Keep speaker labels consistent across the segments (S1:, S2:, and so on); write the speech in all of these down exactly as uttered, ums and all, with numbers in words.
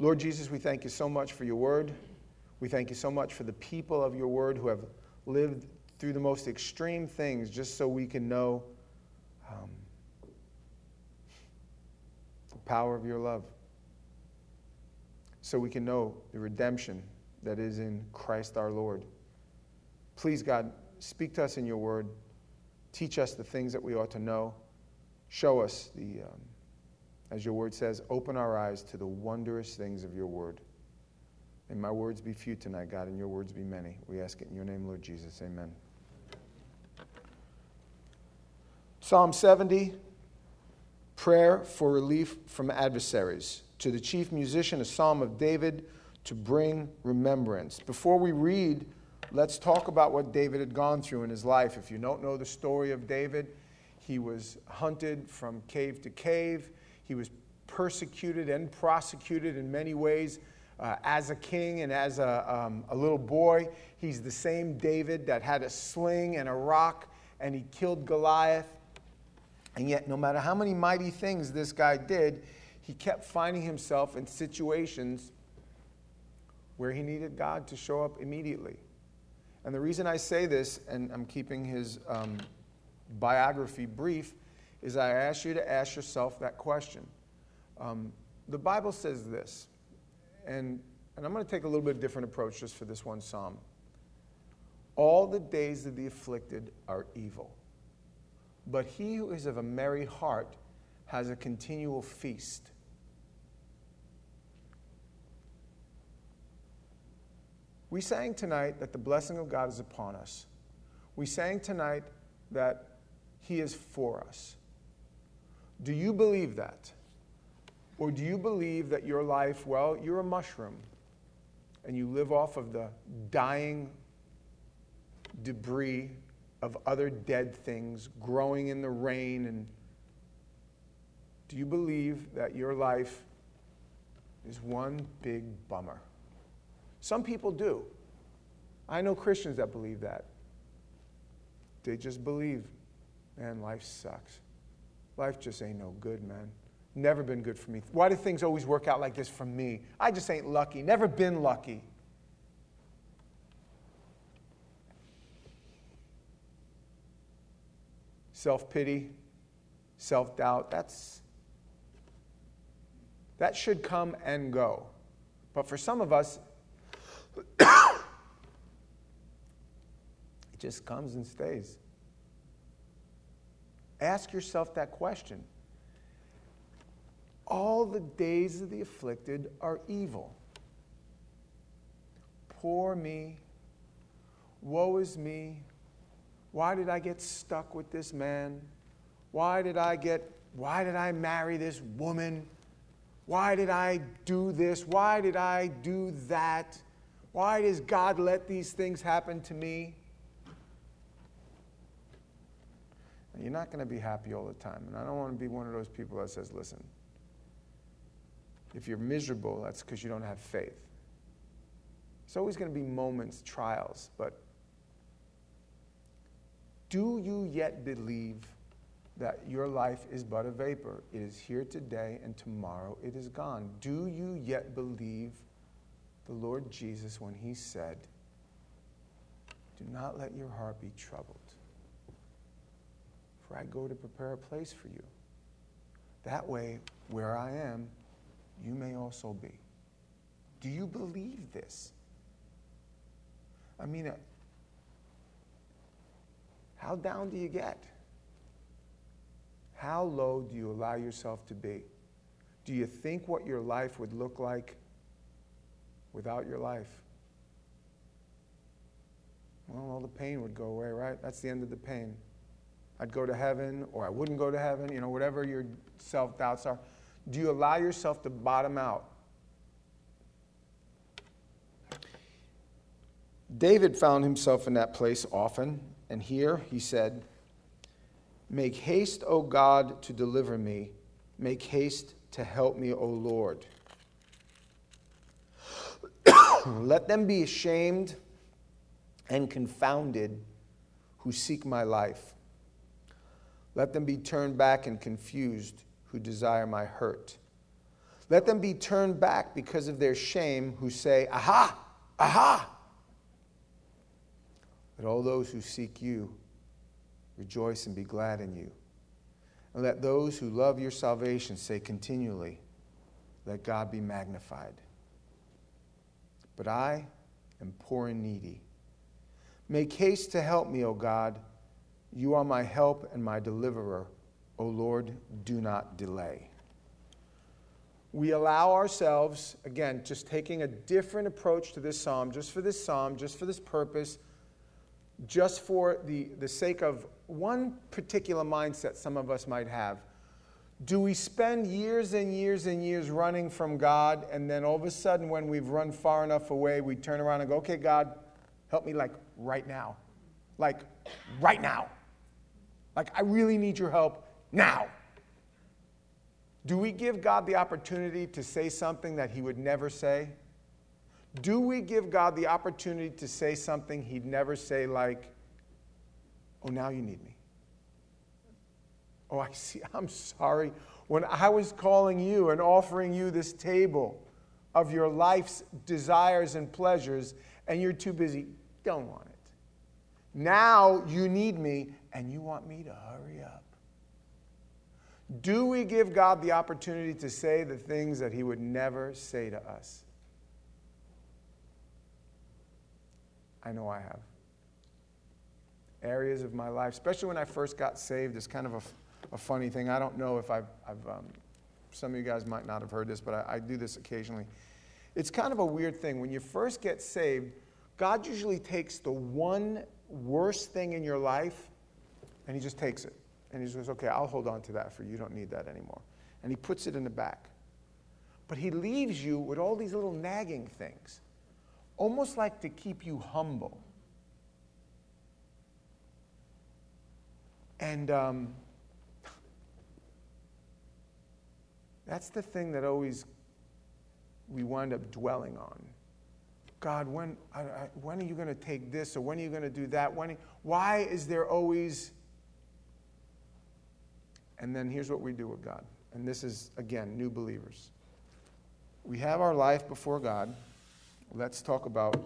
S1: Lord Jesus, we thank you so much for your word. We thank you so much for the people of your word who have lived through the most extreme things just so we can know um, the power of your love. So we can know the redemption that is in Christ our Lord. Please, God, speak to us in your word. Teach us the things that we ought to know. Show us, the, um, as your word says, open our eyes to the wondrous things of your word. May my words be few tonight, God, and your words be many. We ask it in your name, Lord Jesus. Amen. Psalm seventy, prayer for relief from adversaries. To the chief musician, a psalm of David to bring remembrance. Before we read, let's talk about what David had gone through in his life. If you don't know the story of David, he was hunted from cave to cave. He was persecuted and prosecuted in many ways uh, as a king and as a, um, a little boy. He's the same David that had a sling and a rock, and he killed Goliath. And yet, no matter how many mighty things this guy did, he kept finding himself in situations where he needed God to show up immediately. And the reason I say this, and I'm keeping his um, biography brief, is I ask you to ask yourself that question. Um, the Bible says this, and, and I'm going to take a little bit different approach just for this one psalm. All the days of the afflicted are evil, but he who is of a merry heart has a continual feast. We sang tonight that the blessing of God is upon us. We sang tonight that he is for us. Do you believe that? Or do you believe that your life, well, you're a mushroom and you live off of the dying debris of other dead things growing in the rain? And do you believe that your life is one big bummer? Some people do. I know Christians that believe that. They just believe, man, life sucks. Life just ain't no good, man. Never been good for me. Why do things always work out like this for me? I just ain't lucky. Never been lucky. Self-pity, self-doubt, that's, that should come and go. But for some of us, it just comes and stays. Ask yourself that question. All the days of the afflicted are evil. Poor me. Woe is me. Why did I get stuck with this man? Why did I get, why did I marry this woman? Why did I do this? Why did I do that? Why does God let these things happen to me? And you're not going to be happy all the time. And I don't want to be one of those people that says, listen, if you're miserable, that's because you don't have faith. It's always going to be moments, trials, but do you yet believe that your life is but a vapor? It is here today and tomorrow it is gone. Do you yet believe the Lord Jesus when he said, do not let your heart be troubled, for I go to prepare a place for you. That way, where I am, you may also be. Do you believe this? I mean, uh, how down do you get? How low do you allow yourself to be? Do you think what your life would look like without your life? Well, all the pain would go away, right? That's the end of the pain. I'd go to heaven, or I wouldn't go to heaven, you know, whatever your self-doubts are. Do you allow yourself to bottom out? David found himself in that place often, and here he said, make haste, O God, to deliver me. Make haste to help me, O Lord. Let them be ashamed and confounded who seek my life. Let them be turned back and confused who desire my hurt. Let them be turned back because of their shame who say, aha, aha. Let all those who seek you rejoice and be glad in you. And let those who love your salvation say continually, let God be magnified. But I am poor and needy. Make haste to help me, O God. You are my help and my deliverer. O Lord, do not delay. We allow ourselves, again, just taking a different approach to this psalm, just for this psalm, just for this purpose, just for the, the sake of one particular mindset some of us might have. Do we spend years and years and years running from God, and then all of a sudden when we've run far enough away, we turn around and go, okay, God, help me like right now. Like right now. Like I really need your help now. Do we give God the opportunity to say something that he would never say? Do we give God the opportunity to say something he'd never say, like, oh, now you need me? Oh, I see. I'm sorry. When I was calling you and offering you this table of your life's desires and pleasures, and you're too busy, don't want it. Now you need me, and you want me to hurry up. Do we give God the opportunity to say the things that he would never say to us? I know I have. Areas of my life, especially when I first got saved, it's kind of a, a funny thing. I don't know if I've, I've um, some of you guys might not have heard this, but I, I do this occasionally. It's kind of a weird thing. When you first get saved, God usually takes the one worst thing in your life, and he just takes it. And he says, okay, I'll hold on to that for you. You don't need that anymore. And he puts it in the back. But he leaves you with all these little nagging things, almost like to keep you humble. And um, that's the thing that always we wind up dwelling on. God, when, I, I, when are you going to take this, or when are you going to do that? When? Why is there always... And then here's what we do with God. And this is, again, new believers. We have our life before God. Let's talk about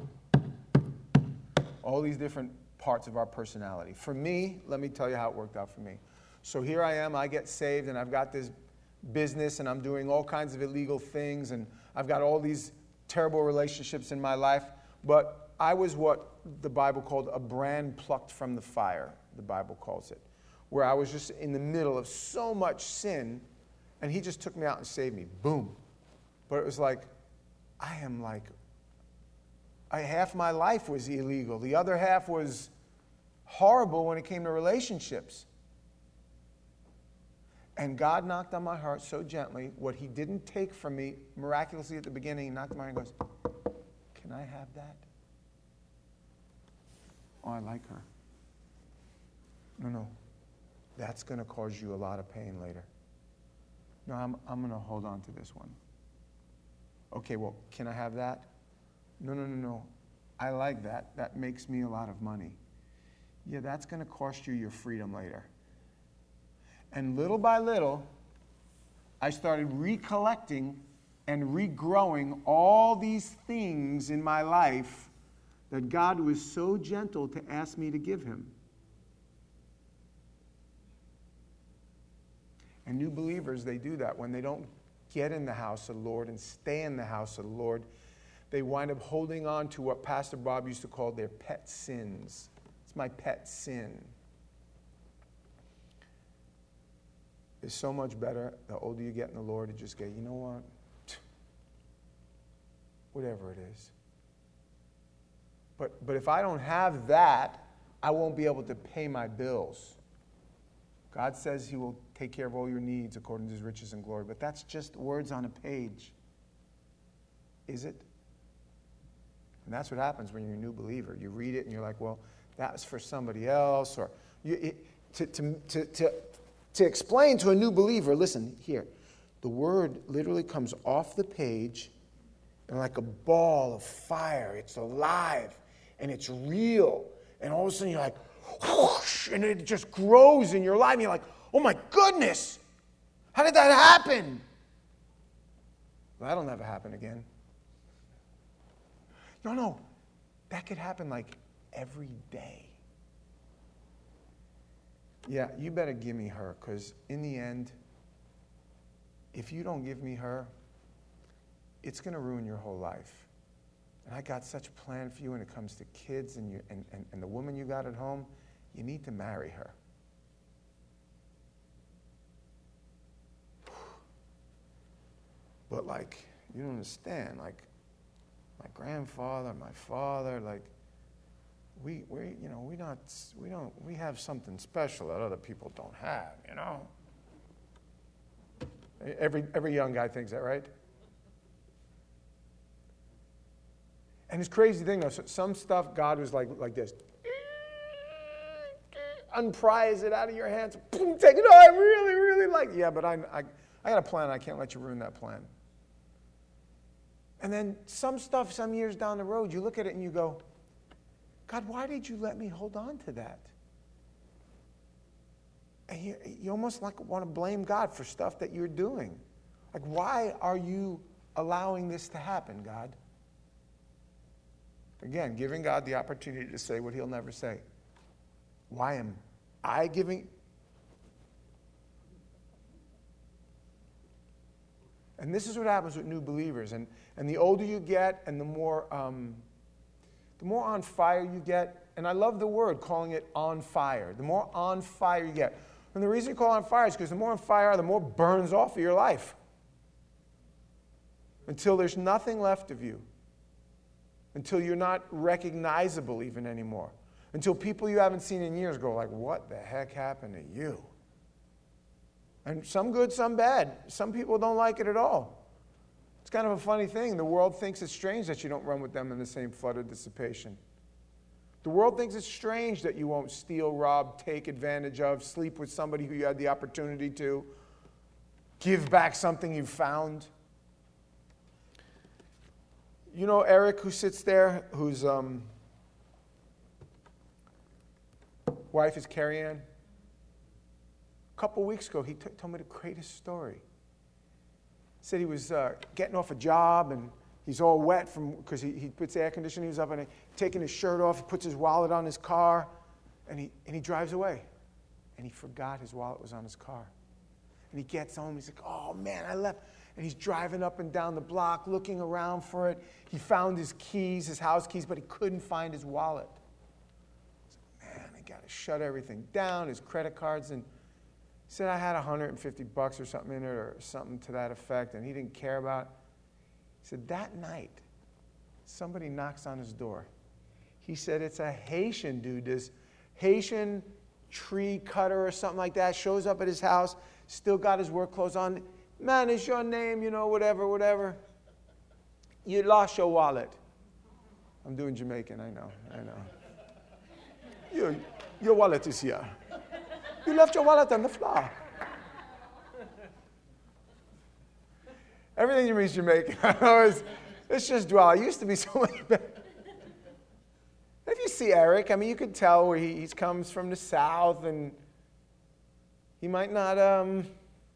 S1: all these different parts of our personality. For me, let me tell you how it worked out for me. So here I am, I get saved, and I've got this business, and I'm doing all kinds of illegal things, and I've got all these terrible relationships in my life. But I was what the Bible called a brand plucked from the fire, the Bible calls it, where I was just in the middle of so much sin, and he just took me out and saved me. Boom. But it was like, I am like, I, half my life was illegal. The other half was horrible when it came to relationships. And God knocked on my heart so gently, what he didn't take from me miraculously at the beginning, he knocked on my heart and goes, can I have that? Oh, I like her. No, no. That's going to cause you a lot of pain later. No, I'm, I'm going to hold on to this one. Okay, well, can I have that? No, no, no, no. I like that. That makes me a lot of money. Yeah, that's going to cost you your freedom later. And little by little, I started recollecting and regrowing all these things in my life that God was so gentle to ask me to give him. And new believers, they do that. When they don't get in the house of the Lord and stay in the house of the Lord, they wind up holding on to what Pastor Bob used to call their pet sins. It's my pet sin. It's so much better, the older you get in the Lord, to just go, you know what? Whatever it is. But, but if I don't have that, I won't be able to pay my bills. God says he will take care of all your needs according to his riches and glory. But that's just words on a page. Is it? And that's what happens when you're a new believer. You read it and you're like, well, that's for somebody else. Or you, it, to, to, to, to, to explain to a new believer, listen, here. The word literally comes off the page and like a ball of fire. It's alive and it's real. And all of a sudden you're like, whoosh, and it just grows in your life. And you're like, oh my goodness, how did that happen? Well, that'll never happen again. No, no. That could happen like every day. Yeah, you better give me her, because in the end, if you don't give me her, it's going to ruin your whole life. And I got such a plan for you when it comes to kids and, you, and, and, and the woman you got at home. You need to marry her. But like, you don't understand, like, my grandfather, my father, like, we, we, you know, we not, we don't, we have something special that other people don't have, you know? Every, every young guy thinks that, right? And this crazy thing, though, some stuff God was like, like this. Unprise it out of your hands. Boom, take it. Oh, I really, really like it. Yeah, but I, I, I got a plan. I can't let you ruin that plan. And then some stuff, some years down the road, you look at it and you go, God, why did you let me hold on to that? And you, you almost like want to blame God for stuff that you're doing. Like, why are you allowing this to happen, God? Again, giving God the opportunity to say what he'll never say. Why am I giving? And this is what happens with new believers. And, and the older you get and the more, um, the more on fire you get, and I love the word, calling it on fire. The more on fire you get. And the reason you call it on fire is because the more on fire, the more burns off of your life. Until there's nothing left of you. Until you're not recognizable even anymore. Until people you haven't seen in years go like, what the heck happened to you? And some good, some bad. Some people don't like it at all. It's kind of a funny thing. The world thinks it's strange that you don't run with them in the same flood of dissipation. The world thinks it's strange that you won't steal, rob, take advantage of, sleep with somebody who you had the opportunity to, give back something you found. You know Eric, who sits there, whose um, wife is Carrie Ann? A couple weeks ago, he t- told me the greatest story. He said he was uh, getting off a job, and he's all wet from because he, he puts the air conditioning, he was up, and he, taking his shirt off, he puts his wallet on his car, and he, and he drives away. And he forgot his wallet was on his car. And he gets home, he's like, oh man, I left. And he's driving up and down the block, looking around for it. He found his keys, his house keys, but he couldn't find his wallet. He said, man, I got to shut everything down, his credit cards. And he said, I had one hundred fifty bucks or something in it or something to that effect, and he didn't care about it. He said, that night, somebody knocks on his door. He said, it's a Haitian dude, this Haitian tree cutter or something like that, shows up at his house, still got his work clothes on. Man, it's your name, you know, whatever, whatever. You lost your wallet. I'm doing Jamaican, I know, I know. Your, your wallet is here. You left your wallet on the floor. Everything you mean is Jamaican. I know it's, it's just dwell. I used to be so much better. If you see Eric, I mean, you could tell where he, he comes from the South, and he might not, um,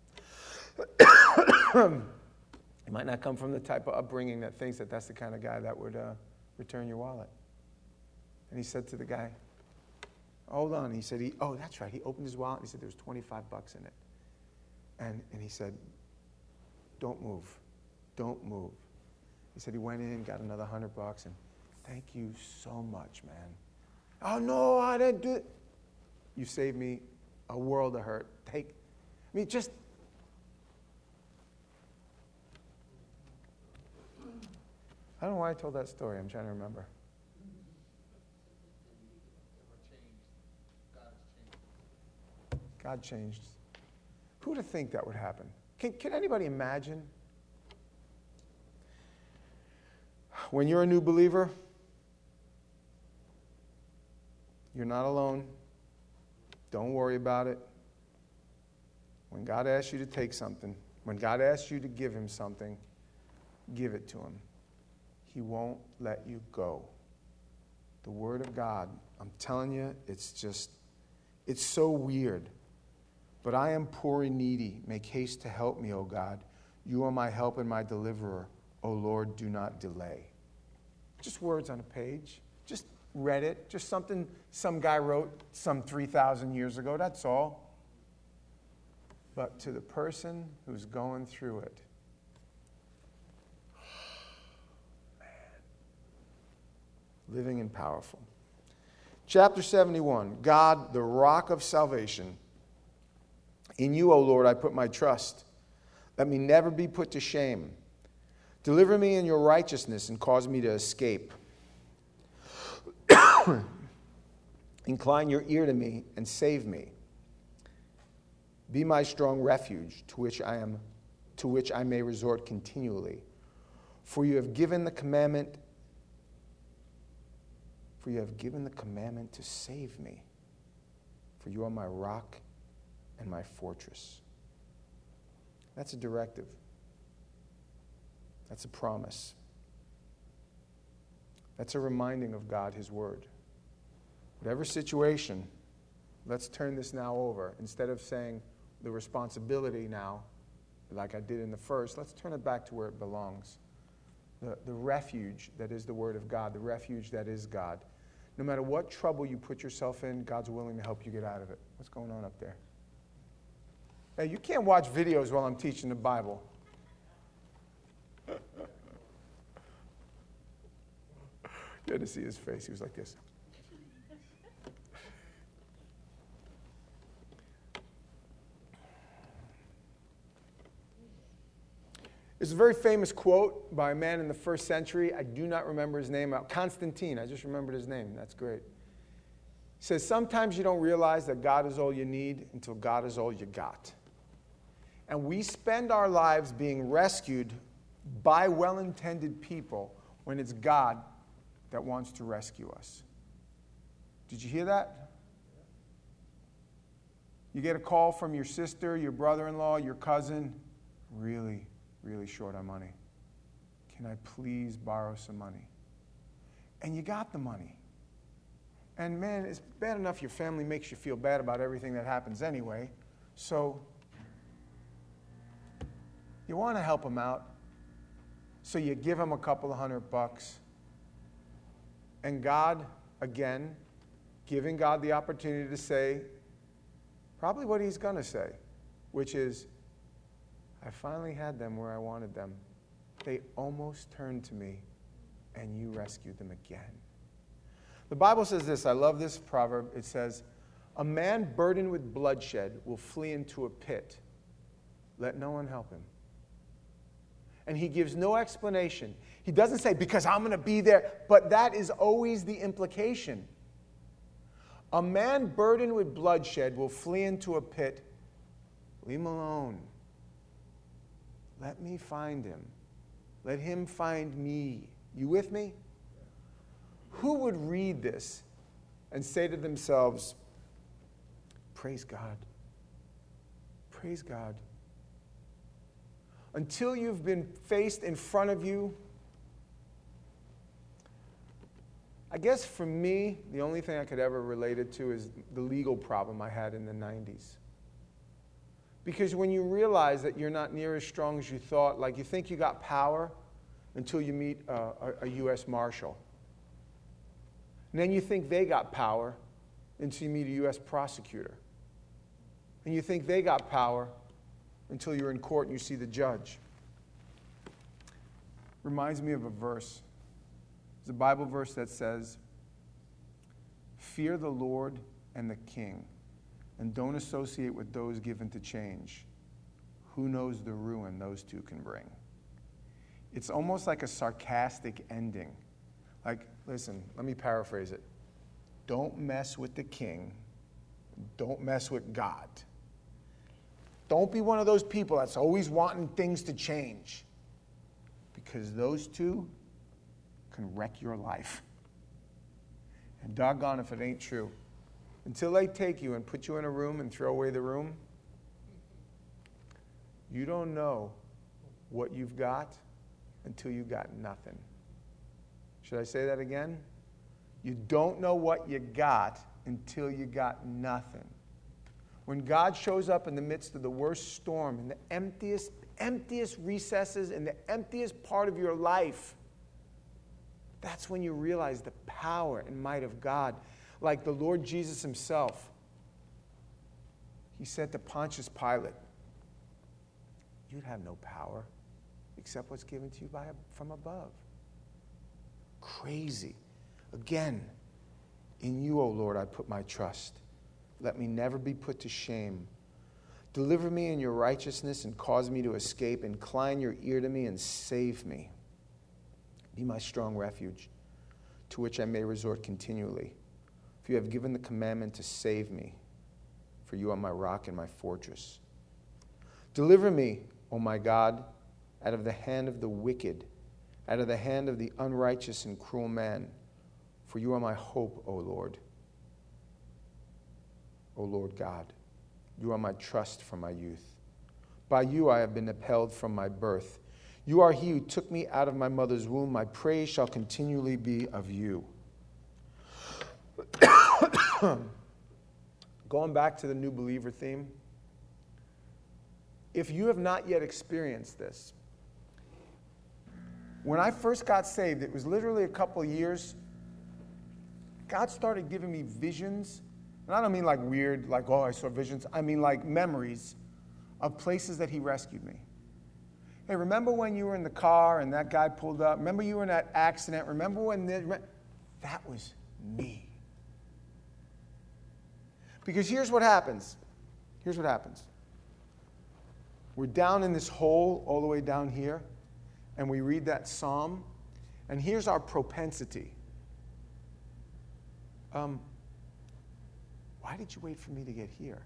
S1: he might not come from the type of upbringing that thinks that that's the kind of guy that would uh, return your wallet. And he said to the guy, hold on. He said, he, oh, that's right. He opened his wallet, and he said there was twenty-five bucks in it. And, and he said, don't move. Don't move. He said he went in, got another hundred bucks, and thank you so much, man. Oh, no, I didn't do it. You saved me a world of hurt. Take, I mean, just, I don't know why I told that story. I'm trying to remember. God changed. Who would have think that would happen? Can, can anybody imagine? When you're a new believer, you're not alone. Don't worry about it. When God asks you to take something, when God asks you to give him something, give it to him. He won't let you go. The Word of God, I'm telling you, it's just, it's so weird. But I am poor and needy. Make haste to help me, O God. You are my help and my deliverer. O Lord, do not delay. Just words on a page. Just read it. Just something some guy wrote some three thousand years ago. That's all. But to the person who's going through it, man, living and powerful. Chapter seventy-one, God, the rock of salvation. In you, O Lord, I put my trust. Let me never be put to shame. Deliver me in your righteousness and cause me to escape. Incline your ear to me and save me. Be my strong refuge to which I am, to which I may resort continually. For you have given the commandment, for you have given the commandment to save me. For you are my rock and my fortress. That's a directive. That's a promise. That's a reminding of God, His Word. Whatever situation, let's turn this now over. Instead of saying the responsibility now, like I did in the first, let's turn it back to where it belongs. The, the refuge that is the Word of God, the refuge that is God. No matter what trouble you put yourself in, God's willing to help you get out of it. What's going on up there? Hey, you can't watch videos while I'm teaching the Bible. You had to see his face. He was like this. There's a very famous quote by a man in the first century. I do not remember his name. Constantine. I just remembered his name. That's great. He says, sometimes you don't realize that God is all you need until God is all you got. And we spend our lives being rescued by well-intended people when it's God that wants to rescue us. Did you hear that? You get a call from your sister, your brother-in-law, your cousin, really, really short on money. Can I please borrow some money? And you got the money. And man, it's bad enough your family makes you feel bad about everything that happens anyway. So you want to help them out. So you give them a couple of hundred bucks. And God, again, giving God the opportunity to say probably what He's going to say, which is, I finally had them where I wanted them. They almost turned to me, and you rescued them again. The Bible says this. I love this proverb. It says, a man burdened with bloodshed will flee into a pit. Let no one help him. And he gives no explanation. He doesn't say, because I'm going to be there. But that is always the implication. A man burdened with bloodshed will flee into a pit. Leave him alone. Let me find him. Let him find me. You with me? Who would read this and say to themselves, praise God. Praise God. Until you've been faced in front of you, I guess for me, the only thing I could ever relate it to is the legal problem I had in the nineties. Because when you realize that you're not near as strong as you thought, like you think you got power until you meet a, a, a U S Marshal. And then you think they got power until you meet a U S prosecutor. And you think they got power until you're in court and you see the judge. Reminds me of a verse. It's a Bible verse that says, fear the Lord and the King, and don't associate with those given to change. Who knows the ruin those two can bring? It's almost like a sarcastic ending. Like, listen, let me paraphrase it. Don't mess with the king. Don't mess with God. Don't be one of those people that's always wanting things to change. Because those two can wreck your life. And doggone if it ain't true. Until they take you and put you in a room and throw away the room, you don't know what you've got until you got nothing. Should I say that again? You don't know what you got until you got nothing. When God shows up in the midst of the worst storm, in the emptiest, emptiest recesses, in the emptiest part of your life, that's when you realize the power and might of God. Like the Lord Jesus himself, he said to Pontius Pilate, you'd have no power except what's given to you by, from above. Crazy. Again, in you, O Lord, I put my trust. Let me never be put to shame. Deliver me in your righteousness and cause me to escape. Incline your ear to me and save me. Be my strong refuge, to which I may resort continually. For you have given the commandment to save me, for you are my rock and my fortress. Deliver me, O my God, out of the hand of the wicked, out of the hand of the unrighteous and cruel man, for you are my hope, O Lord. O Lord God, you are my trust from my youth. By you I have been upheld from my birth. You are he who took me out of my mother's womb. My praise shall continually be of you. Going back to the new believer theme, if you have not yet experienced this, when I first got saved, it was literally a couple of years, God started giving me visions. And I don't mean like weird, like, oh, I saw visions. I mean like memories of places that he rescued me. Hey, remember when you were in the car and that guy pulled up? Remember you were in that accident? Remember when the, that was me. Because here's what happens. Here's what happens. We're down in this hole all the way down here, and we read that psalm, and here's our propensity. Um, why did you wait for me to get here?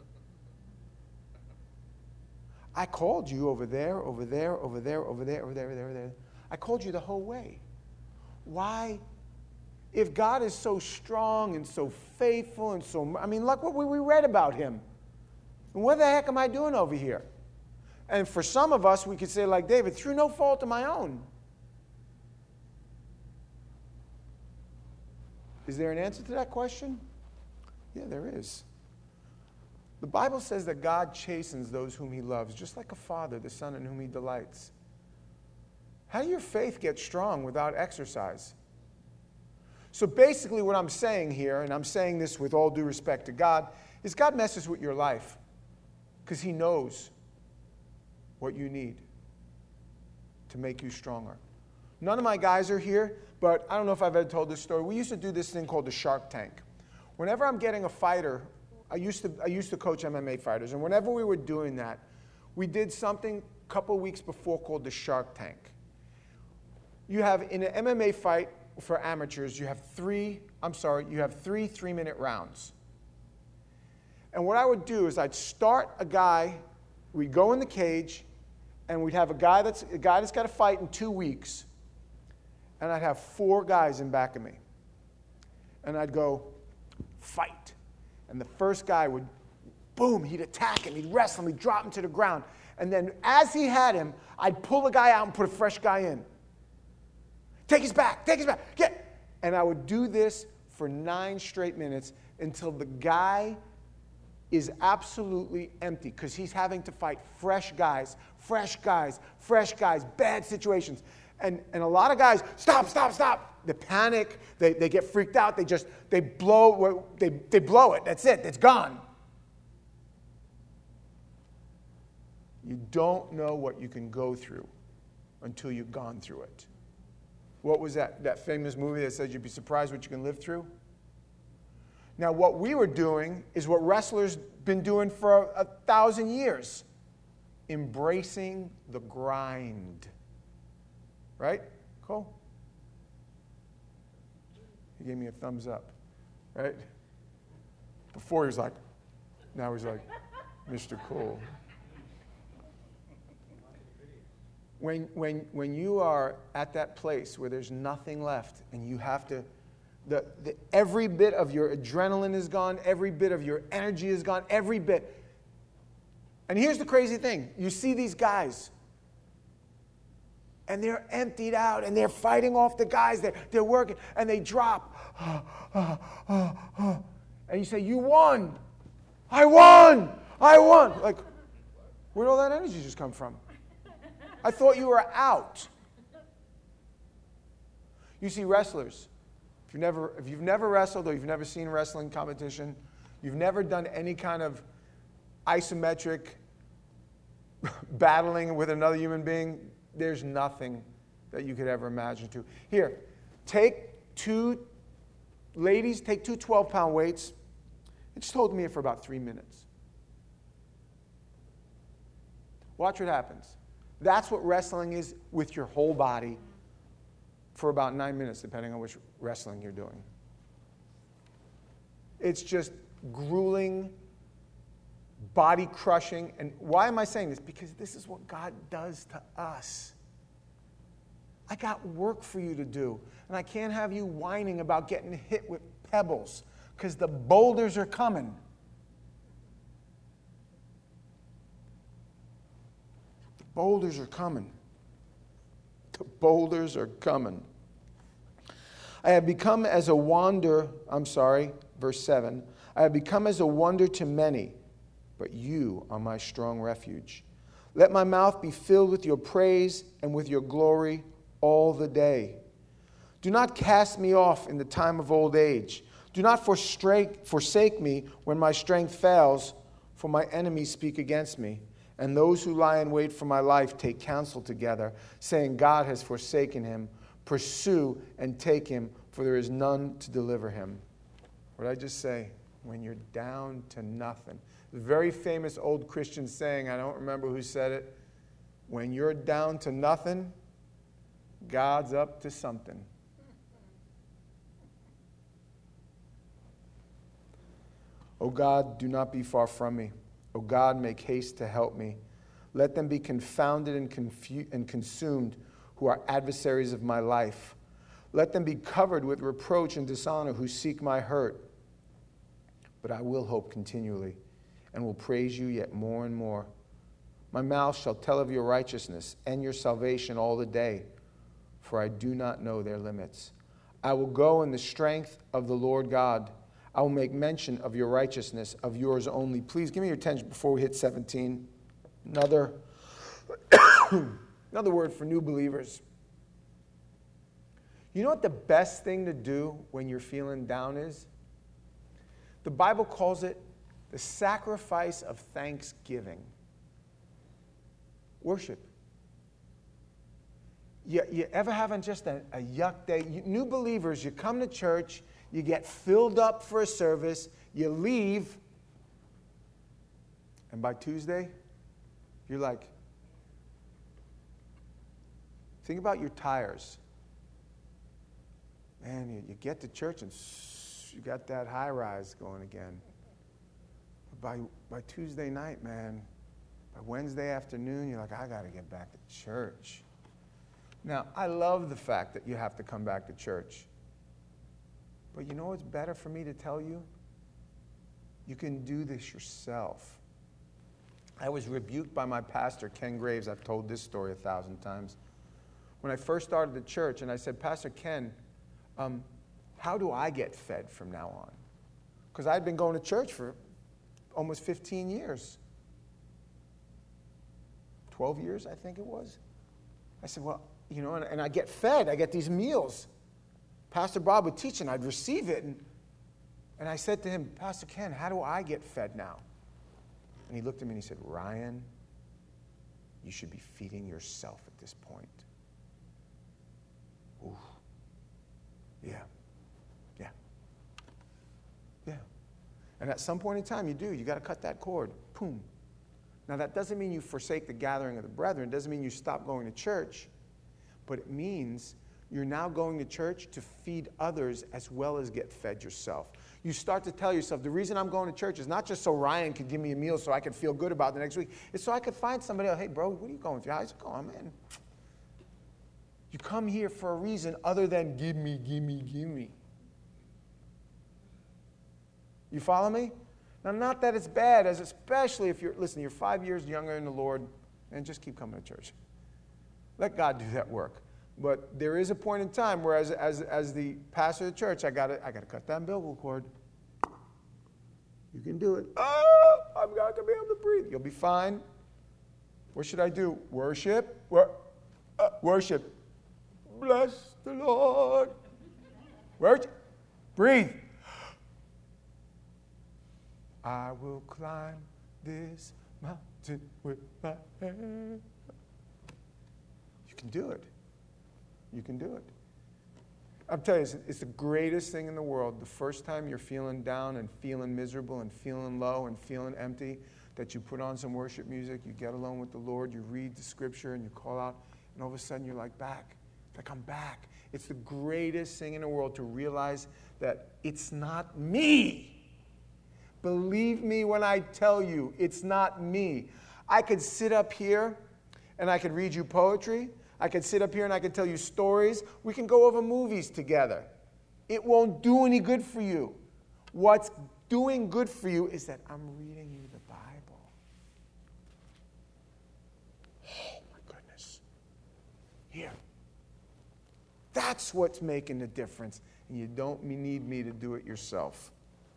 S1: I called you over there, over there, over there, over there, over there, over there, over there. I called you the whole way. Why? If God is so strong and so faithful and so, I mean, look what we read about him. And what the heck am I doing over here? And for some of us, we could say like David, through no fault of my own. Is there an answer to that question? Yeah, there is. The Bible says that God chastens those whom he loves, just like a father, the son in whom he delights. How do your faith get strong without exercise? So basically what I'm saying here, and I'm saying this with all due respect to God, is God messes with your life because he knows what you need to make you stronger. None of my guys are here, but I don't know if I've ever told this story. We used to do this thing called the Shark Tank. Whenever I'm getting a fighter, I used to I used to coach M M A fighters, and whenever we were doing that, we did something a couple weeks before called the Shark Tank. You have, in an M M A fight for amateurs, you have three, I'm sorry, you have three three-minute rounds. And what I would do is I'd start a guy, we'd go in the cage, and we'd have a guy that's a guy that's got to fight in two weeks, and I'd have four guys in back of me. And I'd go, fight. And the first guy would, boom, he'd attack him, he'd wrestle him, he'd drop him to the ground. And then as he had him, I'd pull the guy out and put a fresh guy in. Take his back, take his back, get. And I would do this for nine straight minutes until the guy is absolutely empty because he's having to fight fresh guys, fresh guys, fresh guys, bad situations. And, and a lot of guys, stop, stop, stop. They panic, they, they get freaked out, they just, they blow, they, they blow it, that's it, it's gone. You don't know what you can go through until you've gone through it. What was that, that famous movie that said you'd be surprised what you can live through? Now, what we were doing is what wrestlers been doing for a, a thousand years. Embracing the grind. Right? Cool? He gave me a thumbs up. Right? Before he was like, now he's like, Mister Cool. When, when, when you are at that place where there's nothing left and you have to, the, the, every bit of your adrenaline is gone, every bit of your energy is gone, every bit. And here's the crazy thing. You see these guys, and they're emptied out, and they're fighting off the guys. They're, they're working, and they drop. And you say, you won. I won. I won. Like, where'd all that energy just come from? I thought you were out. You see, wrestlers, if you've never, if you've never wrestled or you've never seen a wrestling competition, you've never done any kind of isometric battling with another human being, there's nothing that you could ever imagine to. Here, take two, ladies, take two twelve-pound weights and just hold me for about three minutes. Watch what happens. That's what wrestling is with your whole body for about nine minutes, depending on which wrestling you're doing. It's just grueling, body-crushing. And why am I saying this? Because this is what God does to us. I got work for you to do, and I can't have you whining about getting hit with pebbles, because the boulders are coming. The boulders are coming. The boulders are coming. I have become as a wonder, I'm sorry, verse seven. I have become as a wonder to many, but you are my strong refuge. Let my mouth be filled with your praise and with your glory all the day. Do not cast me off in the time of old age. Do not forsake, forsake me when my strength fails, for my enemies speak against me. And those who lie in wait for my life take counsel together, saying, God has forsaken him. Pursue and take him, for there is none to deliver him. What did I just say? When you're down to nothing. The very famous old Christian saying, I don't remember who said it. When you're down to nothing, God's up to something. O God, do not be far from me. O God, make haste to help me. Let them be confounded and, confu- and consumed who are adversaries of my life. Let them be covered with reproach and dishonor who seek my hurt. But I will hope continually and will praise you yet more and more. My mouth shall tell of your righteousness and your salvation all the day, for I do not know their limits. I will go in the strength of the Lord God. I will make mention of your righteousness, of yours only. Please give me your attention before we hit seventeen. Another, another word for new believers. You know what the best thing to do when you're feeling down is? The Bible calls it the sacrifice of thanksgiving. Worship. You, you ever having just a, a yuck day? You, new believers, you come to church, you get filled up for a service, you leave, and by Tuesday, you're like, think about your tires. Man, you, you get to church and you got that high rise going again. By, by Tuesday night, man, by Wednesday afternoon, you're like, I got to get back to church. Now, I love the fact that you have to come back to church. But you know what's better for me to tell you? You can do this yourself. I was rebuked by my pastor, Ken Graves. I've told this story a thousand times. When I first started the church, and I said, Pastor Ken, um, how do I get fed from now on? Because I'd been going to church for almost fifteen years. twelve years, I think it was. I said, well, you know, and, and I get fed. I get these meals. Pastor Bob would teach, and I'd receive it. And, and I said to him, Pastor Ken, how do I get fed now? And he looked at me and he said, Ryan, you should be feeding yourself at this point. Ooh. Yeah. Yeah. Yeah. And at some point in time, you do. You got to cut that cord. Boom. Now, that doesn't mean you forsake the gathering of the brethren. It doesn't mean you stop going to church. But it means you're now going to church to feed others as well as get fed yourself. You start to tell yourself, the reason I'm going to church is not just so Ryan could give me a meal so I could feel good about the next week. It's so I could find somebody else. Hey, bro, what are you going through? How's it going, man? You come here for a reason other than give me, give me, give me. You follow me? Now, not that it's bad, as especially if you're, listen, you're five years younger in the Lord, and just keep coming to church. Let God do that work. But there is a point in time where, as as, as the pastor of the church, I got I got to cut that umbilical cord. You can do it. Oh, I'm not going to be able to breathe. You'll be fine. What should I do? Worship? Wor- uh, worship. Bless the Lord. Worship. Breathe. I will climb this mountain with my hand. You can do it. You can do it. I'm telling you, it's, it's the greatest thing in the world. The first time you're feeling down and feeling miserable and feeling low and feeling empty, that you put on some worship music, you get alone with the Lord, you read the scripture, and you call out, and all of a sudden you're like back. Like I'm back. It's the greatest thing in the world to realize that it's not me. Believe me when I tell you, it's not me. I could sit up here and I could read you poetry. I could sit up here and I could tell you stories. We can go over movies together. It won't do any good for you. What's doing good for you is that I'm reading you the Bible. Oh, my goodness. Here. That's what's making the difference. And you don't need me to do it yourself.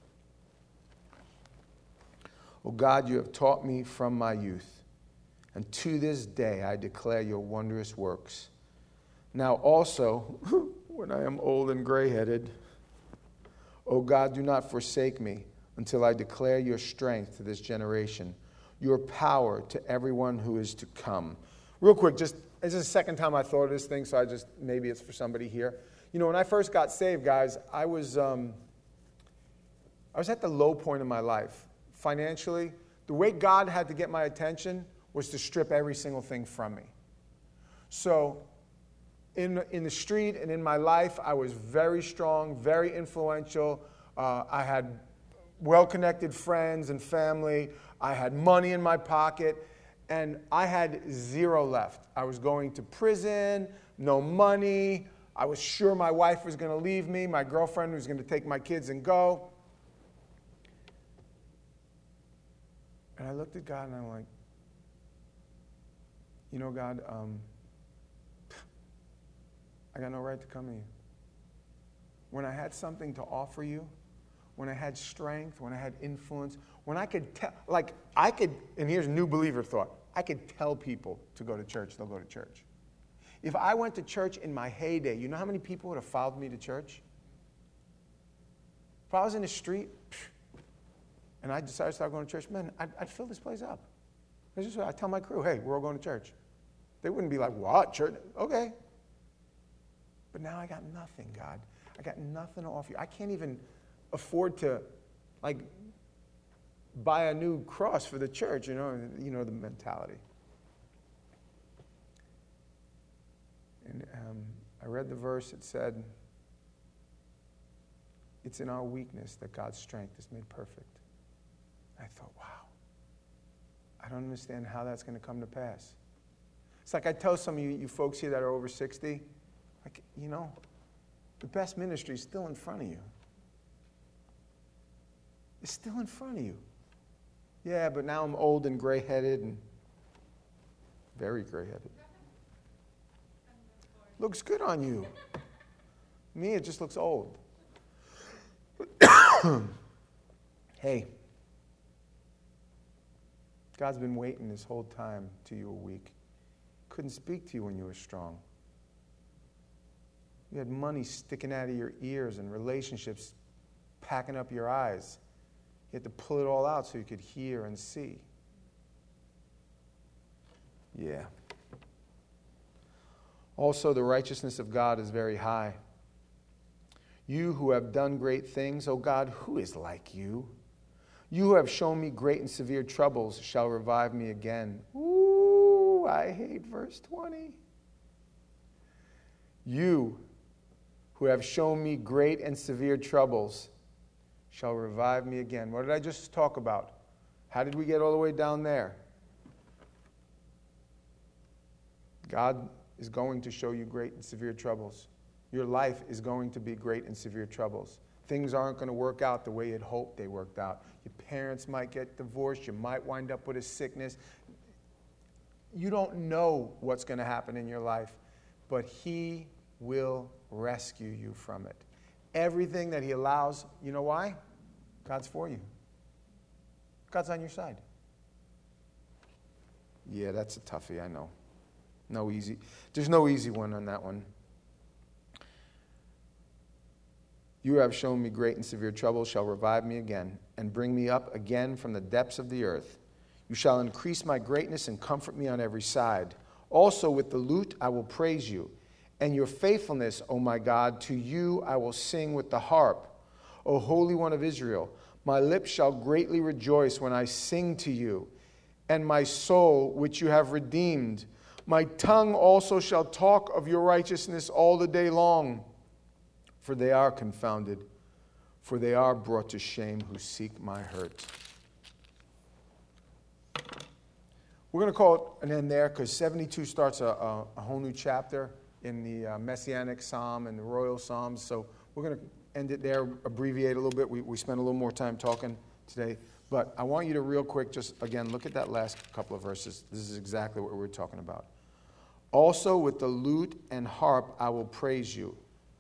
S1: Oh God, you have taught me from my youth, and to this day I declare your wondrous works. Now also, when I am old and gray-headed, oh God, do not forsake me until I declare your strength to this generation, your power to everyone who is to come. Real quick, just this is the second time I thought of this thing, so I just, maybe it's for somebody here. You know, when I first got saved, guys, I was, um, I was at the low point of my life. Financially, the way God had to get my attention was to strip every single thing from me. So in, in the street and in my life, I was very strong, very influential. Uh, I had well-connected friends and family. I had money in my pocket, and I had zero left. I was going to prison, no money. I was sure my wife was going to leave me. My girlfriend was going to take my kids and go. And I looked at God and I'm like, you know, God, um, I got no right to come to you. When I had something to offer you, when I had strength, when I had influence, when I could tell, like I could, and here's a new believer thought, I could tell people to go to church, they'll go to church. If I went to church in my heyday, you know how many people would have followed me to church? If I was in the street, and I decided to start going to church, man, I'd, I'd fill this place up. It's just, I tell my crew, hey, we're all going to church. They wouldn't be like, what, church? Okay. But now I got nothing, God. I got nothing to offer you. I can't even afford to, like, buy a new cross for the church, you know, you know the mentality. And um, I read the verse, it said, it's in our weakness that God's strength is made perfect. I thought, wow, I don't understand how that's going to come to pass. It's like I tell some of you, you folks here that are over sixty, like, you know, the best ministry is still in front of you. It's still in front of you. Yeah, but now I'm old and gray-headed and very gray-headed. Looks good on you. Me, it just looks old. Hey. God's been waiting this whole time till you were weak. Couldn't speak to you when you were strong. You had money sticking out of your ears and relationships packing up your eyes. You had to pull it all out so you could hear and see. Yeah. Also, the righteousness of God is very high. You who have done great things, O God, who is like you? You who have shown me great and severe troubles shall revive me again. Ooh, I hate verse twenty. You who have shown me great and severe troubles shall revive me again. What did I just talk about? How did we get all the way down there? God is going to show you great and severe troubles. Your life is going to be great and severe troubles. Things aren't going to work out the way you'd hoped they worked out. Your parents might get divorced. You might wind up with a sickness. You don't know what's going to happen in your life, but He will rescue you from it. Everything that He allows, you know why? God's for you. God's on your side. Yeah, that's a toughie, I know. No easy. There's no easy one on that one. You have shown me great and severe trouble, shall revive me again, and bring me up again from the depths of the earth. You shall increase my greatness and comfort me on every side. Also with the lute I will praise you, and your faithfulness, O my God, to you I will sing with the harp. O Holy One of Israel, my lips shall greatly rejoice when I sing to you, and my soul, which you have redeemed. My tongue also shall talk of your righteousness all the day long. For they are confounded, for they are brought to shame who seek my hurt. We're going to call it an end there because seventy-two starts a, a, a whole new chapter in the uh, Messianic Psalm and the Royal Psalms. So we're going to end it there, abbreviate a little bit. We, we spent a little more time talking today. But I want you to real quick just, again, look at that last couple of verses. This is exactly what we're talking about. Also with the lute and harp I will praise you.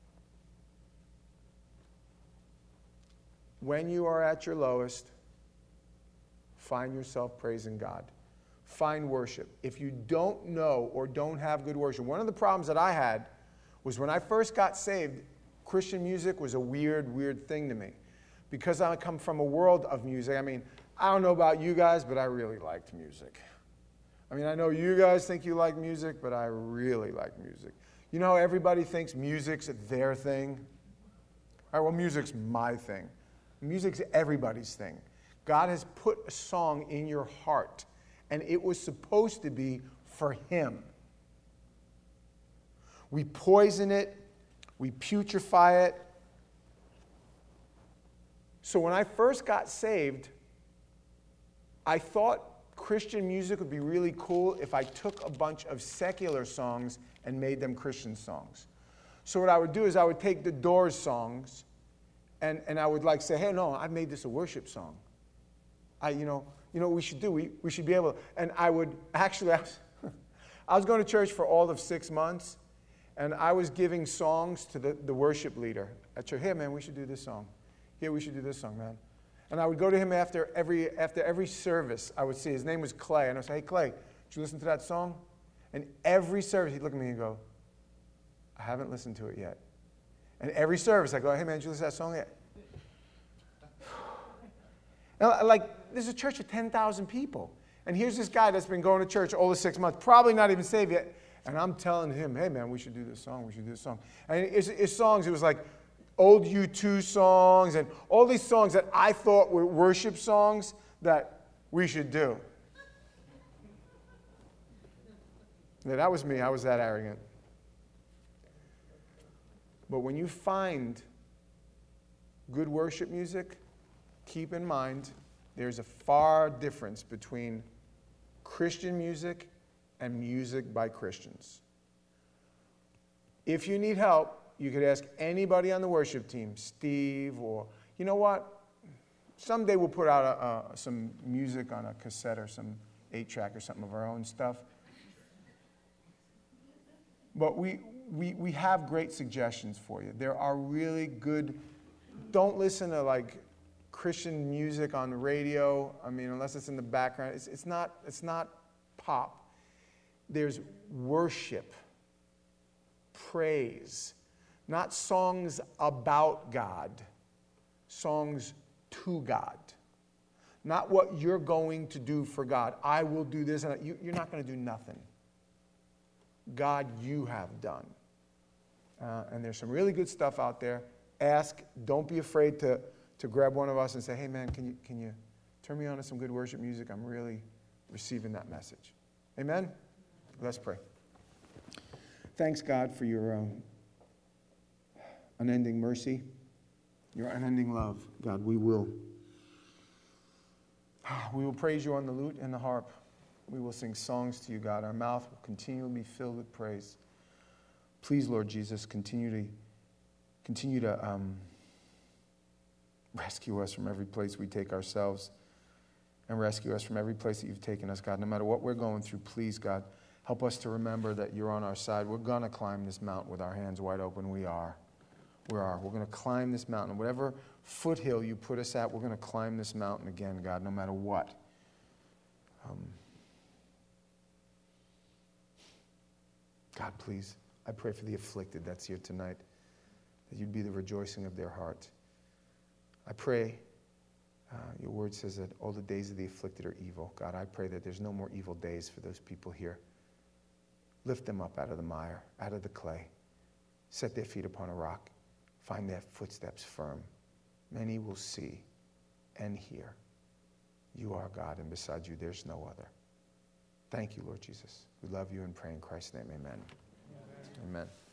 S1: When you are at your lowest, find yourself praising God. Find worship. If you don't know or don't have good worship, one of the problems that I had was when I first got saved, Christian music was a weird, weird thing to me. Because I come from a world of music, I mean, I don't know about you guys, but I really liked music. I mean, I know you guys think you like music, but I really like music. You know how everybody thinks music's their thing? All right, well, music's my thing. Music's everybody's thing. God has put a song in your heart, and it was supposed to be for Him. We poison it. We putrefy it. So when I first got saved, I thought Christian music would be really cool if I took a bunch of secular songs and made them Christian songs. So what I would do is I would take the Doors songs And, and I would like say, hey, no, I made this a worship song. I, you know, you know what we should do? We, we should be able to. And I would actually, I was, I was going to church for all of six months, and I was giving songs to the, the worship leader at church. Hey, man, we should do this song. Here, we should do this song, man. And I would go to him after every, after every service. I would see, his name was Clay. And I would say, hey, Clay, did you listen to that song? And every service, he'd look at me and go, I haven't listened to it yet. And every service, I go, hey, man, did you listen to that song yet? And like, there's a church of ten thousand people. And here's this guy that's been going to church all the six months, probably not even saved yet. And I'm telling him, hey, man, we should do this song. We should do this song. And it's, it's songs. It was like old U two songs and all these songs that I thought were worship songs that we should do. Yeah, that was me. I was that arrogant. But when you find good worship music, keep in mind there's a far difference between Christian music and music by Christians. If you need help, you could ask anybody on the worship team, Steve, or, you know what? Someday we'll put out a, a, some music on a cassette or some eight-track or something of our own stuff. But we, we, we have great suggestions for you. There are really good, don't listen to like Christian music on the radio. I mean, unless it's in the background. It's, it's, not, it's not pop. There's worship, praise, not songs about God, songs to God. Not what you're going to do for God. I will do this, and you, you're not going to do nothing. God, you have done. Uh, and there's some really good stuff out there. Ask. Don't be afraid to, to grab one of us and say, hey, man, can you, can you turn me on to some good worship music? I'm really receiving that message. Amen? Let's pray. Thanks, God, for your um, unending mercy, your unending love. God, we will. We will praise you on the lute and the harp. We will sing songs to you, God. Our mouth will continually be filled with praise. Please, Lord Jesus, continue to continue to um, rescue us from every place we take ourselves, and rescue us from every place that you've taken us, God. No matter what we're going through, please, God, help us to remember that you're on our side. We're going to climb this mountain with our hands wide open. We are. We are. We're going to climb this mountain. Whatever foothill you put us at, we're going to climb this mountain again, God, no matter what. Um, God, please, I pray for the afflicted that's here tonight, that you'd be the rejoicing of their heart. I pray, uh, your word says that all the days of the afflicted are evil. God, I pray that there's no more evil days for those people here. Lift them up out of the mire, out of the clay. Set their feet upon a rock. Find their footsteps firm. Many will see and hear. You are God, and beside you there's no other. Thank you, Lord Jesus. We love you and pray in Christ's name. Amen. Amen. Amen.